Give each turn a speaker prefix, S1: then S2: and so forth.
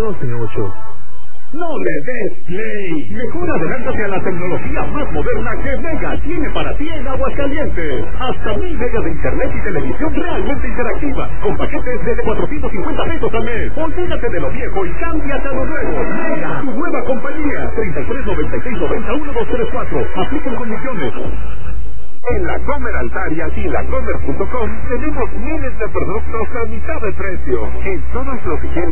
S1: 12 No le des play. Mejor adelántate a la tecnología más moderna que Mega tiene para ti en Aguascalientes. Hasta 1000 megas de internet y televisión realmente interactiva, con paquetes de 450 pesos al mes. Olvídate de lo viejo y cámbiate a lo nuevo. Mega, tu nueva compañía. 3396901234. Aplican condiciones. En la Comer Altaria y lacomer.com tenemos miles de productos a mitad de precio. En todos los que